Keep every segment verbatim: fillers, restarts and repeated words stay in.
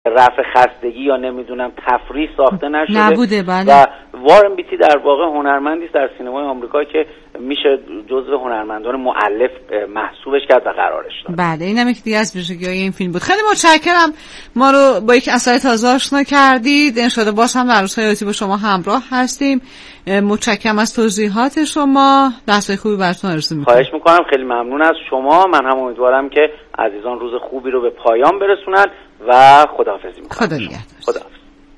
رفع خستگی یا نمیدونم تفریح ساخته نشده نبوده. بله. و وارن بیتی در واقع هنرمندی است در سینمای آمریکا که میشه جزو هنرمندان مؤلف محسوبش کرد و قرارش داد. بله، اینم یک دیگه از ویژگی‌های این فیلم بود. خیلی متشکرم ما رو با یک اثر تازه آشنا کردید. ان شاءالله باز هم در روزهای آتی با شما همراه هستیم. متشکرم از توضیحات شما. بحث‌های خوبی براتون آرزو می‌کنم. خواهش می‌کنم. خیلی ممنون از شما. من هم امیدوارم که عزیزان روز خوبی رو به پایان برسونن و خداحافظی می‌کنم. خدا نگهدار. خداحافظ.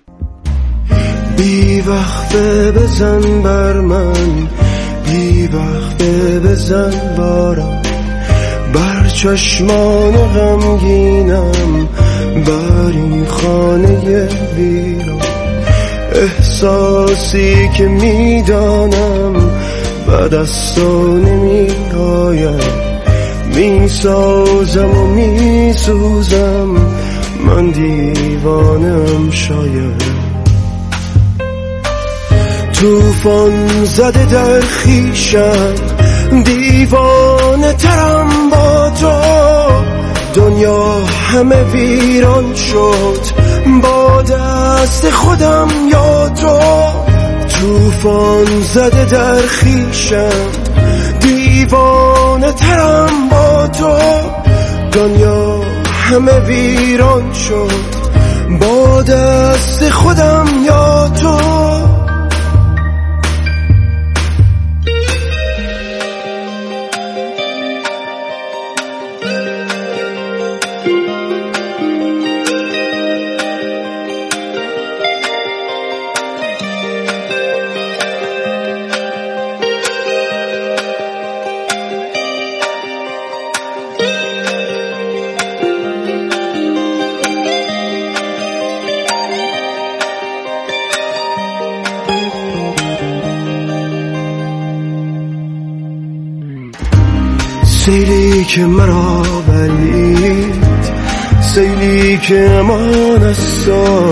بی وقته بزن بر من، بی وقته بزن بارم، بر چشمان غمگینم، بر این خانه ویران. احساسی که میدانم بعد از تو نمی آید، میسازم و میسوزم، من دیوانم شاید. توفان زده در خیشم، دیوانه ترم با تو، دنیا همه ویران شد با دست خودم یا تو. توفان زده در خیشم، دیوانه ترم با تو، دنیا همه ویران شد با دست خودم یا تو. سیلی که مرا بلید، سیلی که امان است،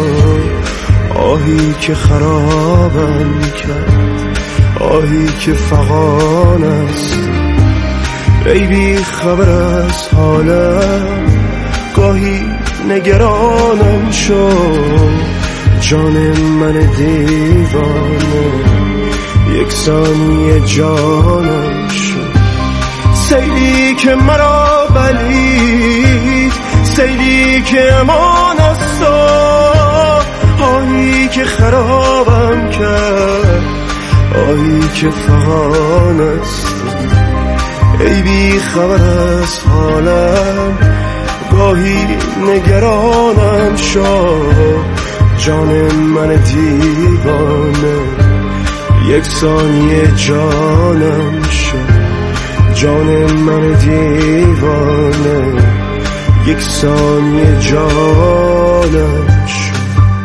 آهی که خرابم کرد، آهی که فغان است. ای بی خبر از حالم، گاهی نگرانم شد، جان من دیوانه یک ثانیه جانم شد. سیلی که مرا بلید، سیلی که امان است، آهی که خرابم کرد، آهی که فغان است. ای بی خبر از حالم، گاهی نگرانم شد، جان من دیوانه یک ثانیه جانم شد، جان من دیوانه یک ثانیه جانم شد.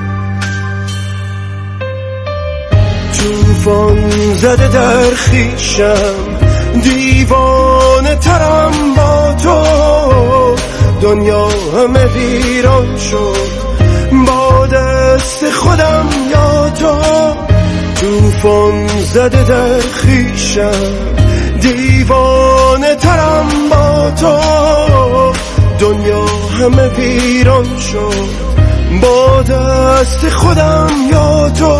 توفان زده در خیشم، دیوانه ترم با تو، دنیا همه ویران شد با دست خودم یا تو. توفان زده در خیشم، دیوانه ترم با تو، دنیا همه ویران شد با دست خودم یا تو.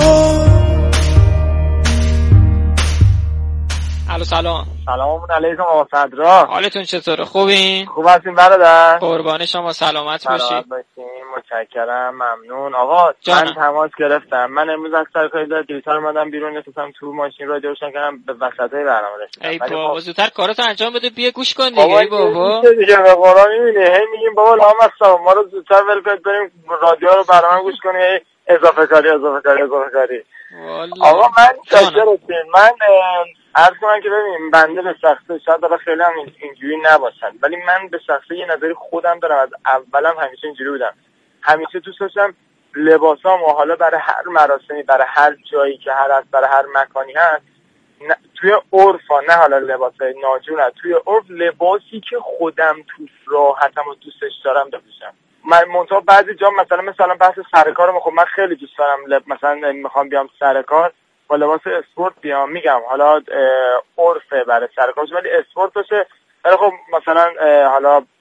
الو سلام. سلام علیکم آقا صدرا. حالتون چطوره؟ خوبین؟ خوب هستین برادر؟ قربان شما، سلامت باشید. سلامت باشین، متشکرم، ممنون. آقا جانم. من تماس گرفتم. من امروز از سر کار داد دیوتر اومدم بیرون، نشستم تو ماشین رادیو روشن کردم، به وسطای برنامه رسیدم. ای بابا زودتر کاراتو انجام بده، بیا گوش کن دیگه. ای بابا چه دیگه به قرآن میبینی هی میگیم بابا لامصب ما رو زودتر ول کنید بریم رادیو رو برنامه گوش کنیم، اضافه کاری اضافه کاری اضافه کاری. آقا من شاکرتون. من عرض کنم که ببین بنده به شخصه شاید حالا خیلی هم اینجوری نباشن، ولی من به شخصه یه نظری خودم دارم. از اولم همیشه اینجوری بودم، همیشه دوست داشتم لباسام و حالا برای هر مراسمی، برای هر جایی که هر است، برای هر مکانی هست، توی عرف ها، نه حالا لباسای ناجور، توی عرف لباسی که خودم توش راحتم و دوستش دارم بپوشم. من منتها بعضی جا مثلا مثلا بحث سر کارم، خب من خیلی دوست دارم لب... مثلا میخوام بیام سر کار با لباس اسپورت بیام، میگم حالا عرفه برای سر کار ولی اسپورت باشه، ولی خب مثلا حالا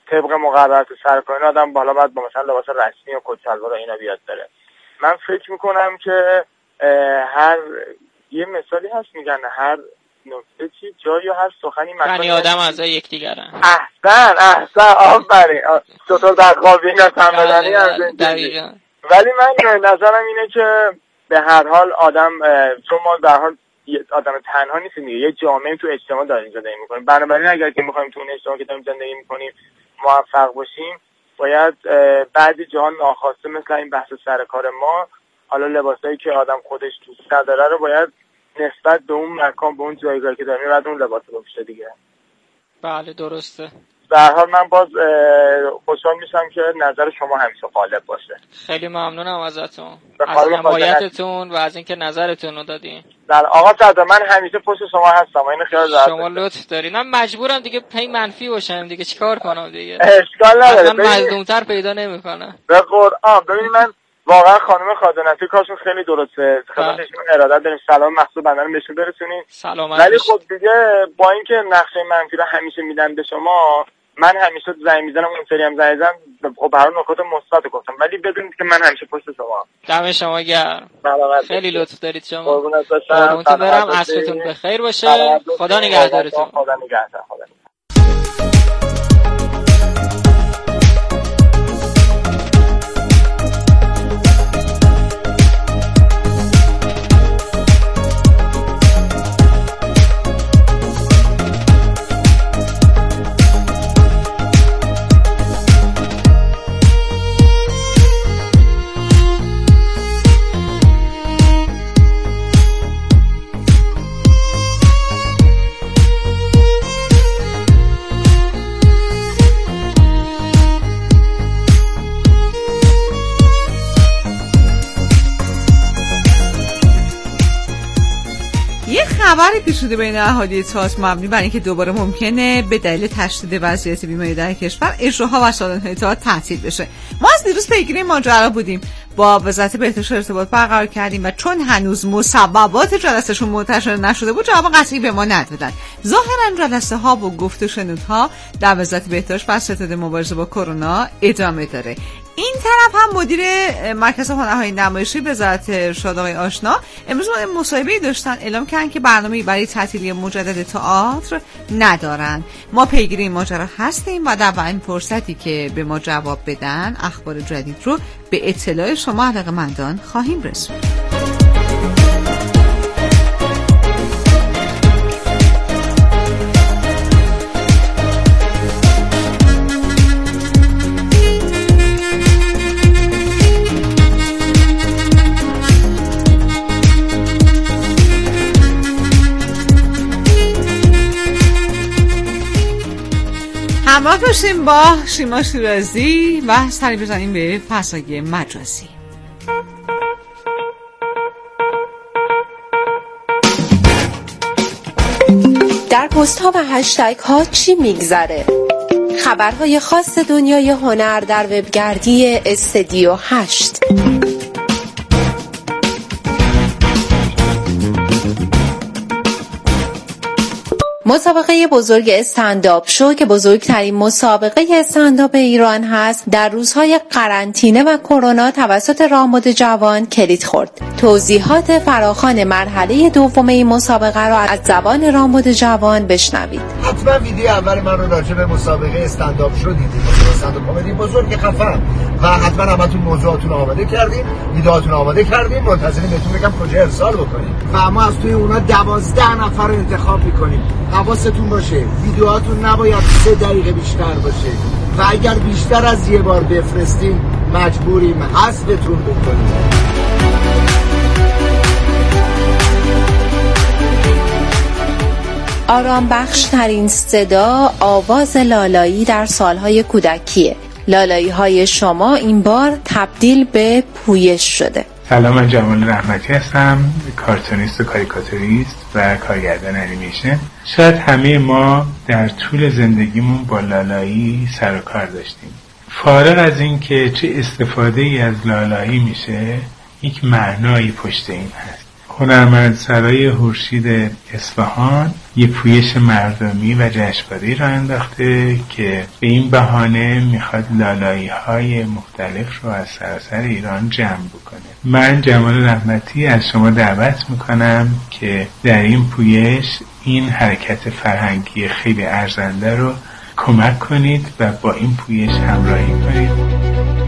طبق مقررات سرکاری آدم بالا باید با مثلا لباس رسمی و کت شلوار و اینا بیاد داره. من فکر میکنم که هر یه مثالی هست میگن هر نکته چی جا یا هر سخنی مکانی آدم از یکدیگرن. احسن احسن آفرین چطور در خوابی اینا تمدنی هم دقیقاً. ولی من نظرم اینه که به هر حال آدم چون ما در حال آدم تنها نیستیم دیگه، یه جامعه تو اجتماع داریم زندگی میکنیم، بنابراین اگر که میخوایم تو اون اجتماعی که داریم زندگی میکنیم موفق باشیم باید بعضی جاها ناخواسته مثل این بحث سر کار ما حالا لباسایی که آدم خودش دوست نداره رو باید نسبت به اون مکان به اون جایگاهی که داریم بعد اون لباس رو بپوشه دیگه. بله درسته. در حال من باز خوشحال میشم که نظر شما همیشه غالب باشه. خیلی ممنونم ازتون، از حمایتتون و از اینکه نظرتون رو دادین. در آقا صدر من همیشه پشت شما هستم، اینو خیال راحت شما لطف دارین. من مجبورم دیگه پی منفی باشم دیگه، چیکار کنم دیگه؟ اشکال نداره، من مظلوم‌تر پیدا نمیکنم. به قرآن ببین من واقعا خانم خادنتی کارشون خیلی درسته، خدمتشون ارادت داریم، سلام مخصوص بنده رو بهشون برسونین. سلامت. ولی خب دیگه با اینکه نقشه منفی رو همیشه میدن به شما، من همیشه زنگ میزنم اون سری هم زنگ زدم خب برای نکات مثبت گفتم، ولی بدونید که من همیشه پشت شما. دم شما گرم. خیلی لطف دارید شما. قربونت باشم. قربونتون برم، عصرتون بخیر باشه. خدا نگهدارتون. خدا نگهدار. خدا. خبری پیش شده بین اهالی تئاتر مبنی بر اینکه دوباره ممکنه به دلیل تشدید وضعیت بیماری در کشور اجراها و سالن‌های تئاتر تعطیل بشه. ما از دیروز پیگیری ماجرا بودیم، با وزارت بهداشت ارتباط برقرار کردیم و چون هنوز مسببات جلسه‌شون منتشر نشده بود جواب قطعی به ما ندادن. ظاهرا جلسه ها و گفت و شنودها در وزارت بهداشت بر ستاد مبارزه با کرونا ادامه داره. این طرف هم مدیر مرکز هنرهای نمایشی وزارت ارشاد آقای آشنا امروز مصاحبه‌ای داشتن، اعلام کردن که برنامه‌ای برای تعطیلی مجدد تئاتر ندارن. ما پیگیری این ماجرا هستیم و در این فرصتی که به ما جواب بدن اخبار جدید رو به اطلاع شما علاقه‌مندان خواهیم رسوند. همراه باشیم با شیما شیرازی و سری بزنیم به فضای مجازی. در پست ها و هشتگ ها چی میگذره؟ خبرهای خاص دنیای هنر در وبگردی استودیو هشت. مسابقه بزرگ استندآپ شو که بزرگترین مسابقه استندآپ ایران هست در روزهای قرنطینه و کرونا توسط رامبد جوان کلید خورد. توضیحات فراخوان مرحله دوم این مسابقه را از زبان رامبد جوان بشنوید. حتما ویدیو اول من رو راجع به مسابقه استندآپ شو دیدید، استندآپ کمدی بزرگ خفن، و حتما همتون موضوعاتون آماده کردیم، ویدیوهاتون آماده کردیم، منتظریم بهتون بگم کجا ارسال بکنیم و ما از توی اونا دوازده نفر رو انتخاب می‌کنیم. حواستون باشه ویدیوهاتون نباید سه دقیقه بیشتر باشه و اگر بیشتر از یه بار بفرستین مجبوریم حذفتون بکنیم. آرام بخش ترین صدا آواز لالایی در سالهای کودکیه. لالایی های شما این بار تبدیل به پویش شده. سلام، من جمال رحمتی هستم، کارتونیست و کاریکاتوریست و کارگردان انیمیشن. شاید همه ما در طول زندگیمون با لالایی سر و کار داشتیم. فارغ از این که چه استفاده ای از لالایی میشه، یک معنایی پشت این هست. هنرمندسرای خورشید اصفهان یه پویش مردمی و جشنواره‌ای را انداخته که به این بهانه میخواد لالایی‌های مختلف رو از سراسر ایران جمع بکنه. من جمال رحمتی از شما دعوت میکنم که در این پویش این حرکت فرهنگی خیلی ارزنده رو کمک کنید و با این پویش همراهی کنید.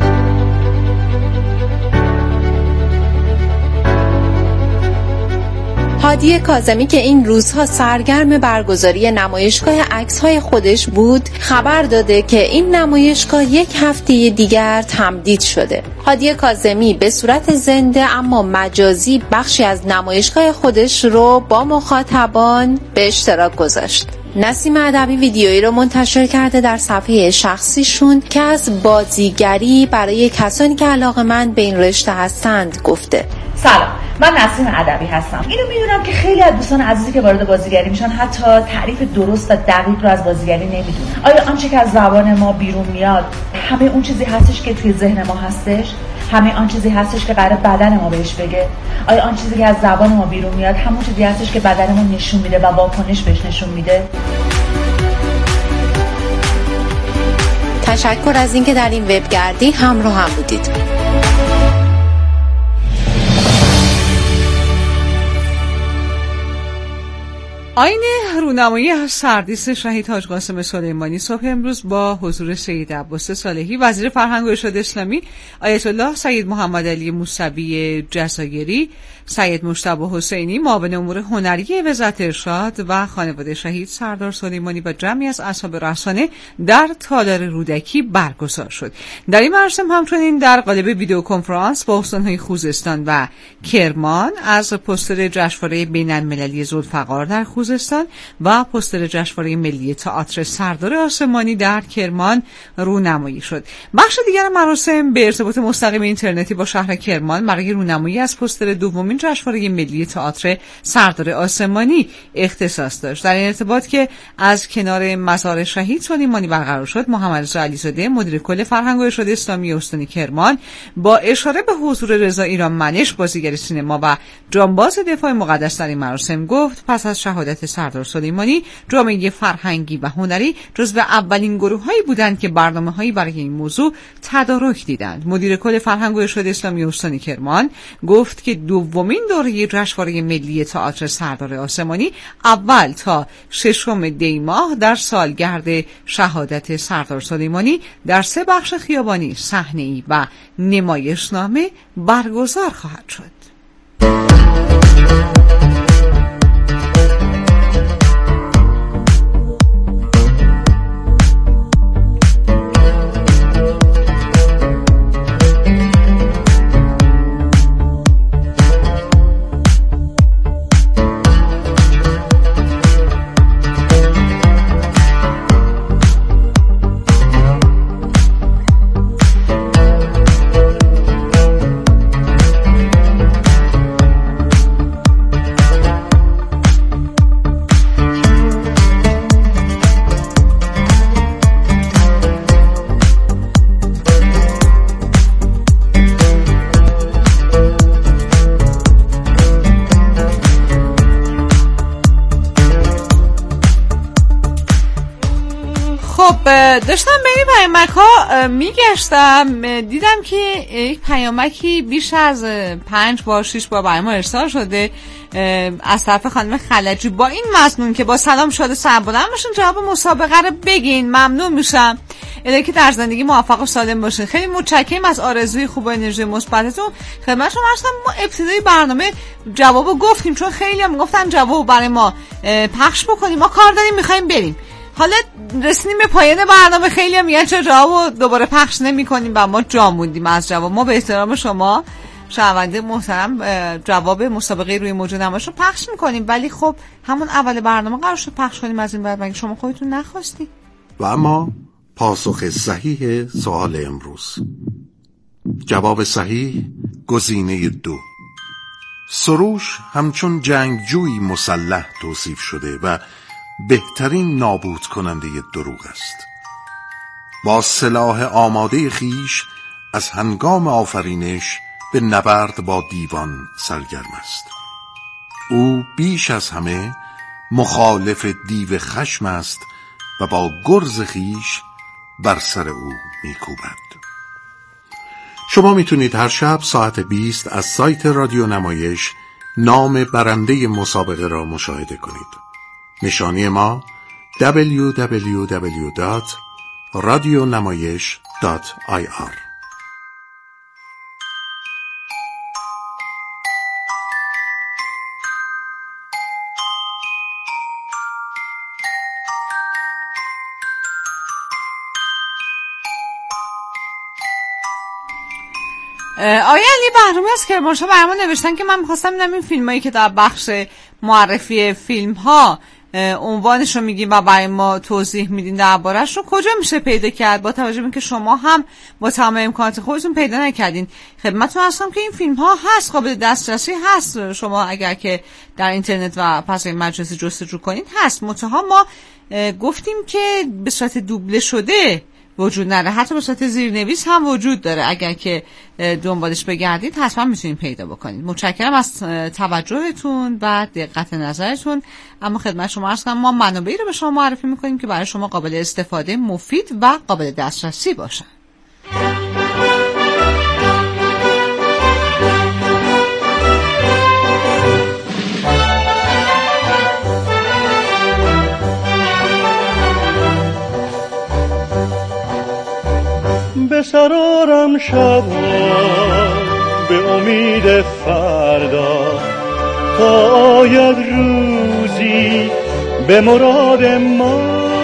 هادی کاظمی که این روزها سرگرم برگزاری نمایشگاه عکس‌های خودش بود، خبر داده که این نمایشگاه یک هفته دیگر تمدید شده. هادی کاظمی به صورت زنده اما مجازی بخشی از نمایشگاه خودش رو با مخاطبان به اشتراک گذاشت. نسیم ادبی ویدیویی رو منتشر کرده در صفحه شخصیشون که از بازیگری برای کسانی که علاقه‌مند به این رشته هستند گفته. سلام، من نسیم ادبی هستم. اینو میدونم که خیلی از دوستان عزیزی که وارد بازیگری میشن حتی تعریف درست و دقیق رو از بازیگری نمیدونن. آیا آنچه که از زبان ما بیرون میاد همه اون چیزی هستش که توی ذهن ما هستش؟ همه آن چیزی هستش که قراره بدن ما بهش بگه؟ آیا آن چیزی که از زبان ما بیرون میاد همون چیزی هستش که بدنمون نشون میده و واکنش بهش نشون میده؟ تشکر از اینکه در این وبگردی همراه هم بودید. آیین رونمایی از سردیس شهید حاج قاسم سلیمانی صبح امروز با حضور سید عباس صالحی وزیر فرهنگ و ارشاد اسلامی، آیت الله سید محمد علی موسوی جزایری، سید مجتبی حسینی معاون امور هنری وزارت ارشاد و خانواده شهید سردار سلیمانی و جمعی از اصحاب رسانه در تالار رودکی برگزار شد. در این مراسم همچنین در قالب ویدیو کنفرانس با استان‌های خوزستان و کرمان از پوستر جشنواره بین‌المللی ذوالفقار در خوزستان و پوستر جشنواره ملی تئاتر سردار آسمانی در کرمان رونمایی شد. بخش دیگر مراسم به ارتباط مستقیم اینترنتی با شهر کرمان برای رونمایی از پوستر دومین جشنواره ملی تئاتر سردار آسمانی اختصاص داشت. در این ارتباط که از کنار مزار شهید سلیمانی برقرار شد، محمد رضا علیزاده مدیر کل فرهنگ و ارشاد اسلامی استان کرمان با اشاره به حضور رضا ایرانمنش بازیگر سینما و جانباز دفاع مقدس در این مراسم گفت پس از شهادت سردار سلیمانی جامعه فرهنگی و هنری جزو اولین گروه‌هایی بودند که برنامه‌هایی برای این موضوع تدارک دیدند. مدیر کل فرهنگ و ارشاد اسلامی استان کرمان گفت که دومین دوره جشنواره ملی تئاتر سردار آسمانی اول تا ششم دی ماه در سالگرد شهادت سردار سلیمانی در سه بخش خیابانی، صحنه‌ای و نمایشنامه برگزار خواهد شد. داشتم به این پیامک ها میگشتم، دیدم که یک پیامکی بیش از پنج بار شش بار برای ما ارسال شده از طرف خانم خلجی با این مضمون که با سلام شاد سربلند باشین، جواب مسابقه رو بگین، ممنون میشم. الهی که در زندگی موفق و سالم باشین. خیلی متشکرم از آرزوی خوب و انرژی مثبتتون. خدمت شما هستم. ما ابتدای برنامه جوابو گفتیم چون خیلی هم گفتن جواب برای ما پخش بکنیم، ما کار داریم میخوایم بریم. حالا رسیدیم به پایان برنامه، خیلی هم میگن چرا جوابو دوباره پخش نمی کنیم و ما جا موندیم از جواب. ما به احترام شما شنونده محترم جواب مسابقه روی موج نمایش رو پخش میکنیم، ولی خب همون اول برنامه قرار شد پخش کنیم از این بعد، مگه شما خودتون نخواستی؟ و اما پاسخ صحیح سوال امروز. جواب صحیح گزینه دو. سروش همچون جنگجوی مسلح توصیف شده و بهترین نابود کننده دروغ است. با سلاح آماده خیش از هنگام آفرینش به نبرد با دیوان سرگرم است. او بیش از همه مخالف دیو خشم است و با گرز خیش بر سر او میکوبد. شما میتونید هر شب ساعت بیست از سایت رادیو نمایش نام برنده مسابقه را مشاهده کنید. نشانی ما دبلیو دبلیو دبلیو دات رادیو نمایش دات آی آر. آیا علی بهرامی از کرمانشاه برام نوشتن که من می‌خواستم ببینم این فیلمایی که در بخش معرفی فیلم ها عنوانش رو میگیم و برای ما توضیح میدین درباره‌اش رو کجا میشه پیدا کرد، با توجه به اینکه شما هم با تمام امکانات خودتون پیدا نکردین. خدمتتون هستم که این فیلم ها هست، قابل دسترسی هست، شما اگر که در اینترنت و پس مجازی جستجو کنید هست. منتها ما گفتیم که به صورت دوبله شده وجود نداره، حتی به صورت زیرنویس هم وجود داره. اگر که دنبالش بگردید حتما میتونید پیدا بکنید. متشکرم از توجهتون و دقت نظرتون. اما خدمت شما عرض کنم ما منابعی رو به شما معرفی میکنیم که برای شما قابل استفاده، مفید و قابل دسترسی باشن. به سرارم شبا به امید فردا تا آید روزی به مراد ما.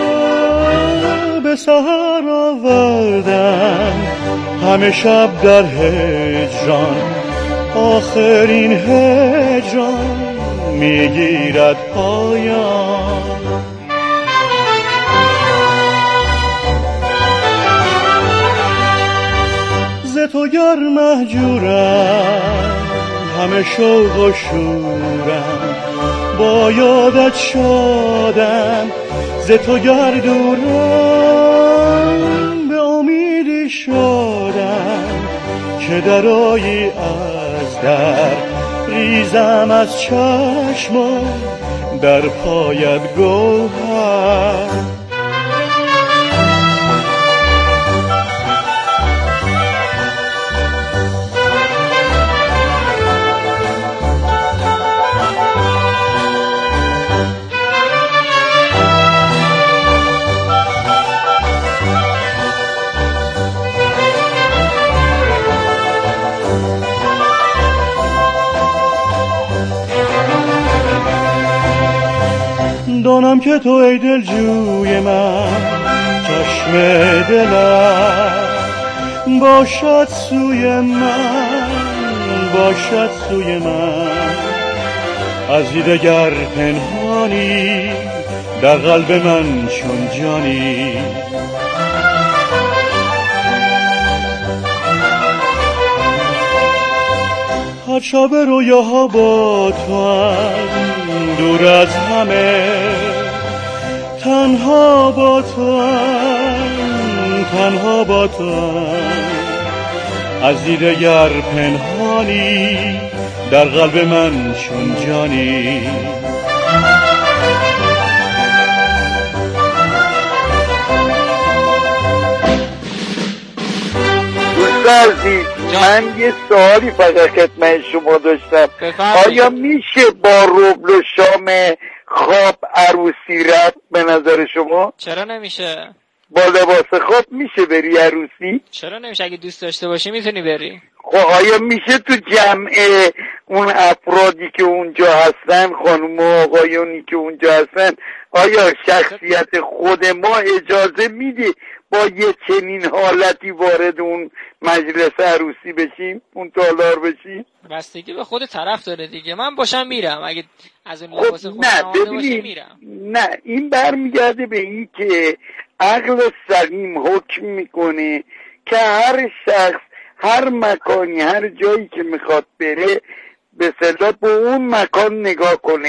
به سحر آوردم همه شب در هجران، آخرین هجران میگیرد پایان. تو گر مهجورم همه شوق و شورم، با یادت شادم ز تو گر دورم. به امیدی شادم که درایی از در، ریزم از چشمم در پایت گوهر. دانم که تو ای دل جوی من، چشم دلم باشد سوی من، باشد سوی من. از دیدگر پنهانی در قلب من چون جانی. هر شب رویاها با تو هم، دور از همه تنها با تو هم، تنها با تو هم. از دیدگر پنهانی در قلب من چون جانی. دوست عزیز، من یه سوالی فقط خدمت شما داشتم. آیا میشه با ربل و شام خواب عروسی رفت به نظر شما؟ چرا نمیشه؟ با لباس خواب میشه بری عروسی؟ چرا نمیشه؟ اگه دوست داشته باشی میتونی بری. خب آیا میشه تو جمع اون افرادی که اونجا هستن، خانم و آقایونی که اونجا هستن، آیا شخصیت خود ما اجازه میده با یه چنین حالتی وارد اون مجلس عروسی بشیم، اون تالار بشیم؟ بستگی به خود طرف داره دیگه. من باشم میرم، اگه از اون لباس خود نه باشه میرم. نه این برمیگرده به این که عقل سلیم حکم میکنه که هر شخص هر مکانی هر جایی که میخواد بره به اصطلاح به اون مکان نگاه کنه.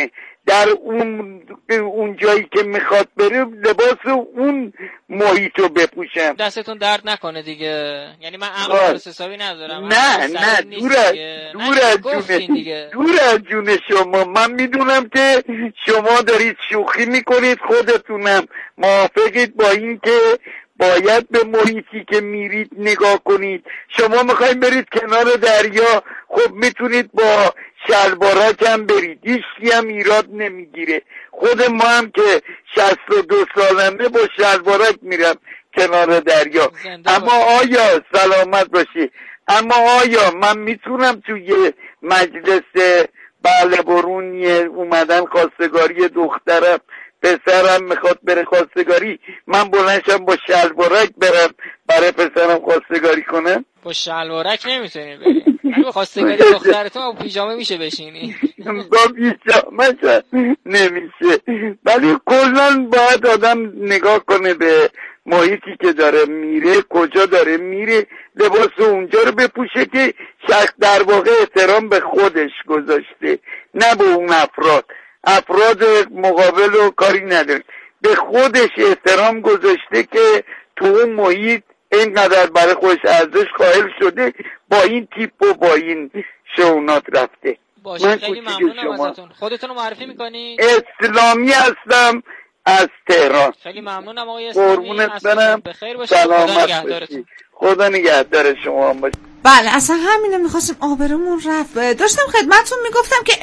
در اون اون جایی که میخواد بره لباس اون محیط رو بپوشم. دستتون درد نکنه دیگه، یعنی من عقل درست حسابی ندارم. نه نه دور از دور از جون دور از جون شما. من میدونم که شما دارید شوخی میکنید، خودتونم موافقید با این که باید به محیطی که میرید نگاه کنید. شما میخواید برید کنار دریا، خب میتونید با شلوارک هم برید، هیچکی هم ایراد نمیگیره. خود ما هم که شصت و دو سالمه با شلوارک میرم کنار دریا. اما آیا سلامت باشی، اما آیا من میتونم توی مجلس بله برونی اومدن خواستگاری دخترم، پسرم میخواد بره خواستگاری، من بلنشم با شلوارک برم برای پسرم خواستگاری کنم؟ با شلوارک نمیتونی بری. اگه خواستگاری دخترتون با پیژامه میشه بشینی. با پیژامه نمیشه. ولی کلا باید آدم نگاه کنه به محیطی که داره میره، کجا داره میره، لباس اونجا رو بپوشه که شخص در واقع احترام به خودش گذاشته، نه به اون افراد. افراد مقابل رو کاری نداره، به خودش احترام گذاشته که تو اون محیط اینقدر برای خودش ارزش قائل شده، با این تیپ و با این شونات رفته. باشه، خیلی ممنونم ازتون. خودتون رو معرفی میکنی؟ اسلامی هستم از تهران. خیلی ممنونم آقای اسلامی. قربونت برم. بخیر باشید. سلامت باشید. خدا نگهدار شما هم باشید. بله اصلا همینه میخواستیم، آبرومون رفت. داشتم خدمتتون میگفتم که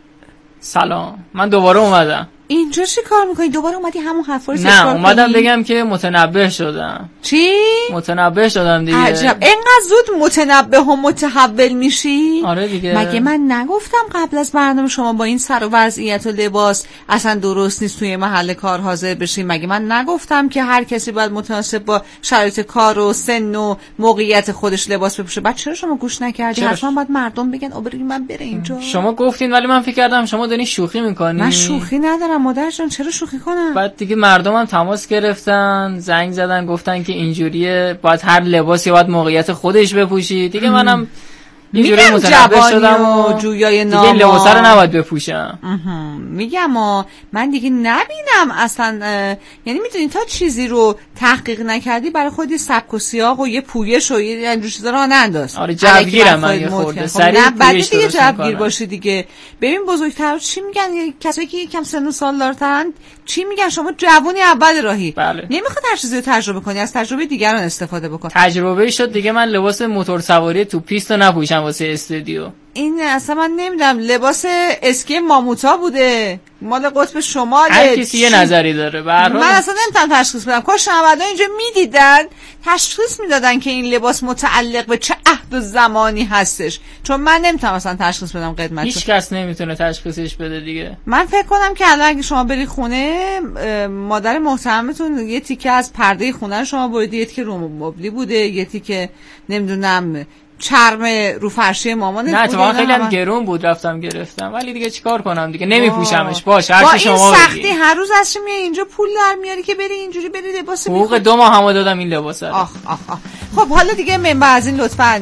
سلام، من دوباره اومدم. اینجا چی کار میکنی؟ دوباره اومدی همون حرفا رو نه اومدم بگم که متنبه شدم. چی؟ متنبه شدم دیگه. عجب، اینقدر زود متنبه و متحول میشی؟ آره دیگه. مگه من نگفتم قبل از برنامه شما با این سر و وضعیت و لباس اصلا درست نیست توی محل کار حاضر بشین؟ مگه من نگفتم که هر کسی باید متناسب با شرایط کار و سن و موقعیت خودش لباس بپوشه؟ بعد چرا شما گوش نکردی؟ حتما باید مردم بگن آبروی من بره اینجا. شما گفتین ولی من فکر کردم شما دارین شوخی میکنی. من شوخی ندارم مادر جان، چرا شوخی کنم؟ بعد دیگه مردم هم تماس گرفتن، زنگ زدن، گفتن که اینجوریه، باید هر لباسی باید موقعیت خودش بپوشی. دیگه منم اینجوری متنبه شدم و جویای ناما دیگه لباسا رو نباید بپوشم. میگم آ من دیگه نبینم اصلا، یعنی میدونی تا چیزی رو تحقیق نکردی برای خودی سبک و سیاق و یه پویش و یه اینجور چیزا راه ننداز. آره جوگیرم من یه خورده سریع پویش دیگه جوگیر باشی دیگه. ببین بزرگتر چی میگن، کسایی که یکم سن و سال دارن چی میگن، شما جوونی اول راهی. بله. نمیخواد هر چیزی رو تجربه کنی، از تجربه دیگران استفاده بکن. تجربه شد دیگه من لباس موتور سواری تو پیست رو نپوشم واسه استودیو. این اصلا من نمیدونم، لباس اسکی ماموتا بوده، مال قطب شماله. هر کسی یه نظری داره. به هر حال من اصلا نمیتونم تشخیص بدم. کاش شنوندا اینجا میدیدن تشخیص میدادن که این لباس متعلق به چه عهد و زمانی هستش، چون من نمیتونم اصلا تشخیص بدم قدمتشو. هیچ کس نمیتونه تشخیصش بده دیگه. من فکر کنم که الان اگه شما بری خونه، مادر محترمتون یه تیکه از پرده خونه شما بریده، یه تیکه رو مبلی بوده، یه تیکه نمیدونم چرم رو فرشی مامان. نه تو خیلی هم گرون بود، رفتم گرفتم، ولی دیگه چیکار کنم دیگه، نمیپوشمش. باشه هر چی شما بگید. با این سختی هر روز ازش میای اینجا پول در میاری که بری اینجوری بری لباس حقوق دو ماه هم دادم این لباسا. آخ آخ آخ. خب حالا دیگه منبع از این لطفاً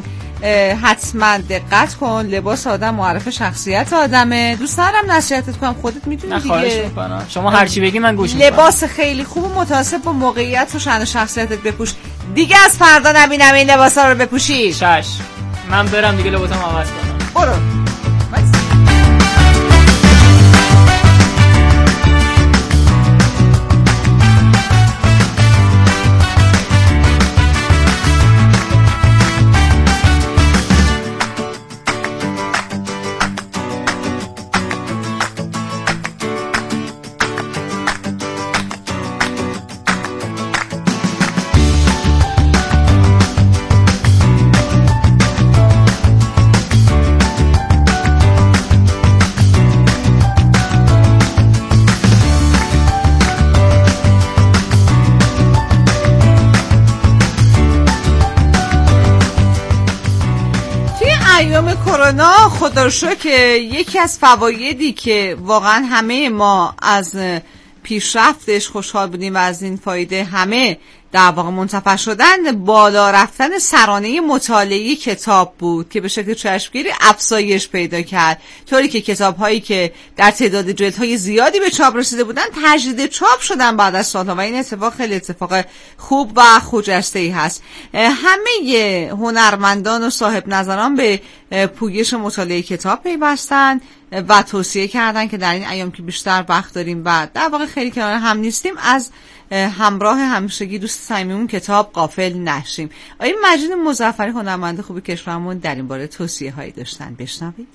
حتما دقت کن، لباس آدم معرف شخصیت آدمه. دوست دارم نصیحتت کنم، خودت میدونی دیگه. خواهش میکنم، شما هر چی بگی من گوش میکنم. لباس خیلی خوب و متناسب با موقعیت و شأن شخصیتت بپوش. دیگه از فردا نبینم این لباسا رو بپوشی. چش، من برم دیگه لباسم عوض کنم. برو. ایام کرونا خدا رو شکر که یکی از فوایدی که واقعا همه ما از پیشرفتش خوشحال بودیم و از این فایده همه در واقع منتفع شدن بالا رفتن سرانه مطالعه کتاب بود که به شکل چشمگیری افزایش پیدا کرد، طوری که کتاب هایی که در تعداد جلدهای زیادی به چاپ رسیده بودن تجدید چاپ شدن بعد از سالها و این اتفاق خیلی اتفاق خوب و خجسته‌ای هست. همه هنرمندان و صاحب نظران به پویش مطالعه کتاب پیوستن و توصیه کردن که در این ایام که بیشتر وقت داریم و در واقع خیلی کنار هم نیستیم از همراه همیشگی دوست صمیمیمون کتاب غافل نشیم. آقای مجید مظفری هنرمند خوب کشورمون در این باره توصیه هایی داشتن، بشنوید.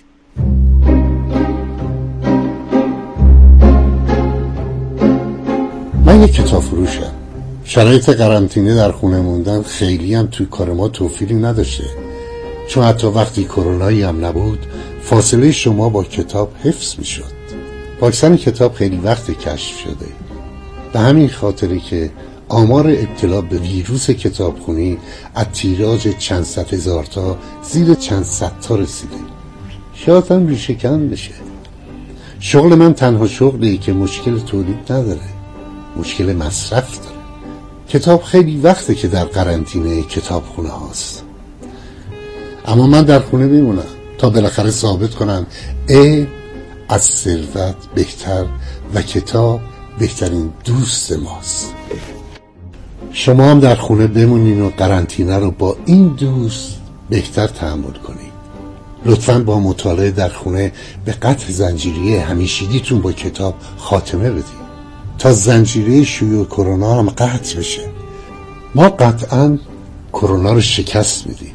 من یک کتاب فروشم. شرایط قرنطینه در خونه موندن خیلی هم توی کار ما توفیری نداشته، چون حتی وقتی کرونایی هم نبود فاصله شما با کتاب حفظ می شد. واکسن کتاب خیلی وقت کشف شده، به همین خاطره که آمار ابتلا به ویروس کتابخونی از تیراژ چند صد هزار تا زیر چند صد تا رسیده. شاید هم ریشه کن بشه. شغل من تنها شغلی که مشکل تولید نداره، مشکل مصرف داره. کتاب خیلی وقته که در قرنطینه کتابخونه هاست، اما من در خونه میمونم تا بالاخره ثابت کنم علم از ثروت بهتر و کتاب بهترین دوست ماست. شما هم در خونه بمونین و قرنطینه رو با این دوست بهتر تحمل کنید. لطفاً با مطالعه در خونه به قطع زنجیره همیشگیتون با کتاب خاتمه بدید تا زنجیره شیوع کرونا هم قطع بشه. ما قطعاً کرونا رو شکست میدیم.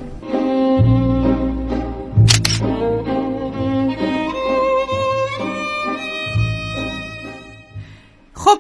خب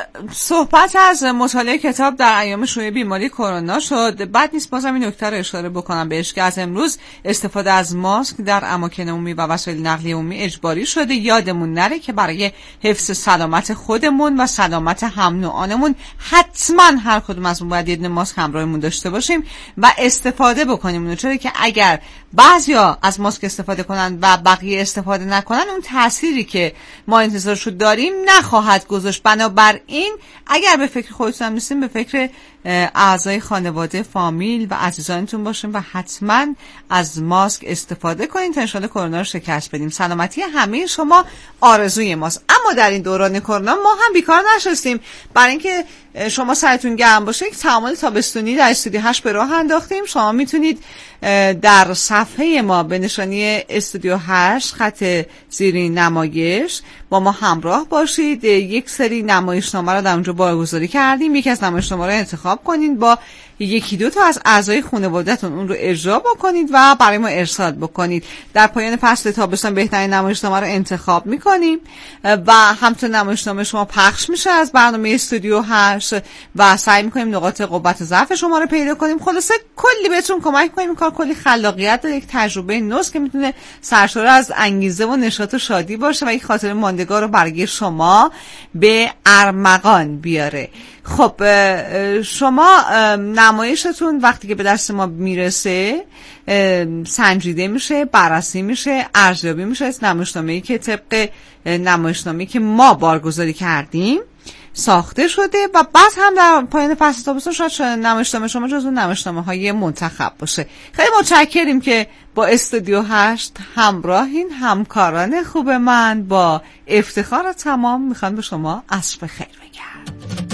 صحبت از مطالعه کتاب در ایام شیوع بیماری کرونا شد. بعد نیست بازم این نکته رو اشاره بکنم بهش که از امروز استفاده از ماسک در اماکن عمومی و وسایل نقلیه عمومی اجباری شده. یادمون نره که برای حفظ سلامت خودمون و سلامت هم نوعانمون حتما هر کدوم از اون باید یه دونه ماسک همراهمون داشته باشیم و استفاده بکنیم اونو، چرا که اگر بعضیا از ماسک استفاده کنن و بقیه استفاده نکنن اون تأثیری که ما انتظارشو داریم نخواهد گذاشت. بنابراین اگر به فکر خودتون هم نیستیم به فکر اعضای خانواده، فامیل و عزیزانتون باشیم و حتما از ماسک استفاده کنین تا انشالله کرونا رو شکست بدیم. سلامتی همه شما آرزوی ماست. اما در این دوران کرونا ما هم بیکار نشستیم. برای اینکه شما سرتون گرم باشه یک تعامل تابستونی در استودیو هشت به راه انداختیم. شما میتونید در صفحه ما به نشانی استودیو هشت خط زیرین نمایش با ما همراه باشید. یک سری نمایشنامه رو در اونجا بارگذاری کردیم. یکی از نمایشنامه رو انتخاب کنید، با یکی دو تا از اعضای خانواده‌تون اون رو اجرا بکنید و برای ما ارسال بکنید. در پایان فصل تابستان بهترین نمایشنامه رو انتخاب میکنیم و همچنین نمایشنامه شما پخش میشه از برنامه استودیو هشت و سعی میکنیم نقاط قوت و ضعف شما رو پیدا کنیم. خلاصه کلی بهتون کمک کنیم. کار کلی خلاقیت داره، یک تجربه نوست که میتونه سرشار از انگیزه و نشاط و شادی باشه و یک خاطره ماندگار رو برای شما به ارمغان بیاره. خب شما نمایشتون وقتی که به دست ما میرسه سنجیده میشه، بررسی میشه، ارزیابی میشه از نمایشنامه‌ای که طبق نمایشنامه‌ای که ما بارگذاری کردیم ساخته شده و بعد هم در پایان فصل تابستون شاید نمایشنامه شما جزو نمایشنامه‌های منتخب باشه. خیلی متشکریم که با استودیو هشت همراهین. همکاران خوب من با افتخار تمام میخوان به شما عصر بخیر بگم.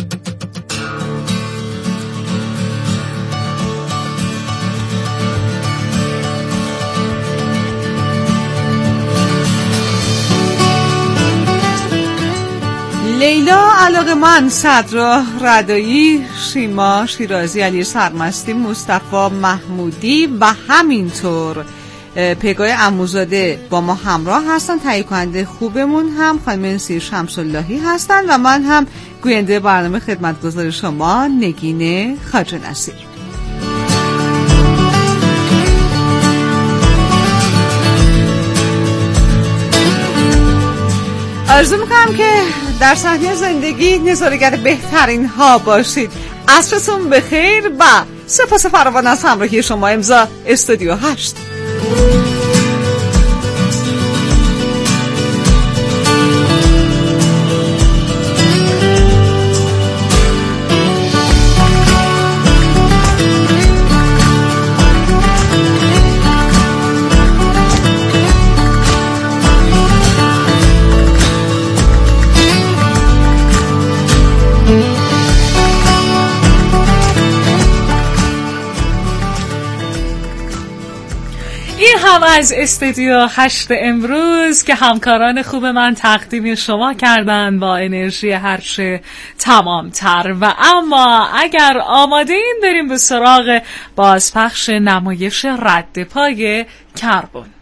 لیلا علاقمند، صدرا ردایی، شیما شیرازی، علی سرمستی، مصطفی محمودی و همینطور پیگاه عموزاده با ما همراه هستن. تهیه کننده خوبمون هم خانم نسیر شمس‌اللهی هستن و من هم گوینده برنامه خدمتگزار شما نگین خواجه نصیر. آرزو میکنم که در صحنه زندگی نظاره‌گر بهترین ها باشید. عصرتون بخیر و سپاس فراوان از همراهی شما. امضا استودیو هشت. از استودیو هشت امروز که همکاران خوب من تقدیم شما کردن با انرژی هرچه تمامتر. و اما اگر آماده این بریم به سراغ بازپخش نمایش رد پای کربن.